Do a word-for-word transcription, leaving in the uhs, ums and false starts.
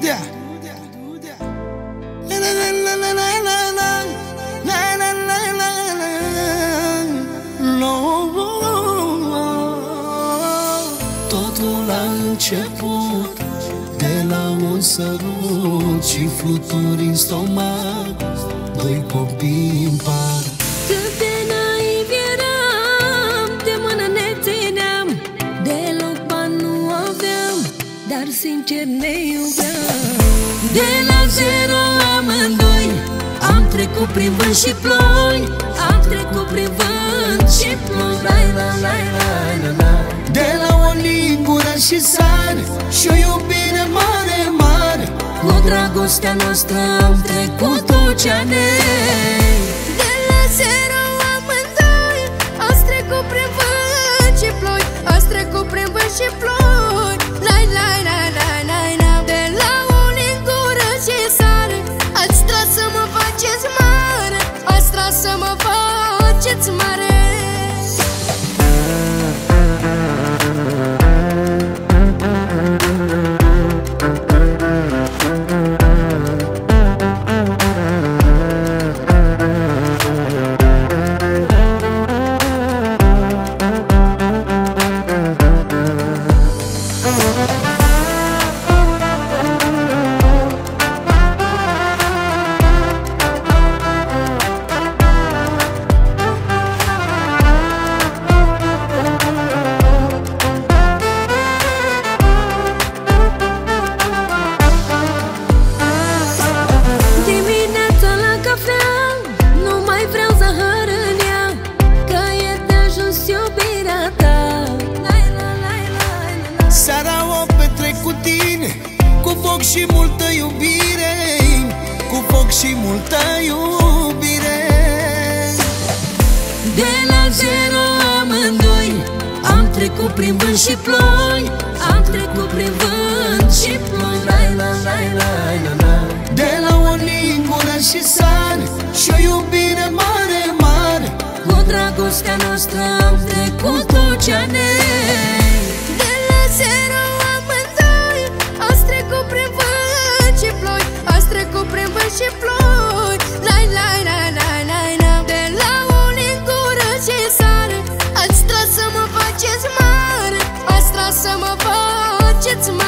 Dudea. La la la la la la la la la la la la. Totul a început de la un sărut și fluturi în stomac, doi copii în par. Cât de naiv eram, de mână ne țineam, deloc bani nu aveam, dar sincer ne iubeam. De la zero amândoi am trecut prin vânt și ploi, am trecut prin vânt și ploi. Lai, la, lai, lai, la, la. De la o lingură și sar și o iubire mare, mare, cu dragostea noastră am trecut oceanei. De la zero amândoi ați trecut prin vânt și ploi, ați trecut prin vânt și ploi. Lai, lai, lai, lai, lai, lai. De la o lingură și sare ați tras să mă faceți mare, ați tras să mă faceți mare. Seara o petrec cu tine, cu foc și multă iubire, cu foc și multă iubire. De la zero amândoi am trecut prin vânt și ploi, am trecut prin vânt și ploi. Lai, la, lai, lai, la, la. De la o lingură și sar și o iubire mare, mare, cu dragostea noastră am trecut oceanei. De la zero amândoi ați trecut prin vânt și ploi, ați trecut prin vânt și ploi. Lai, lai, lai, lai, lai, lai. De la o lingură și sare ați tras să mă faceți mare, ați tras să mă faceți mare.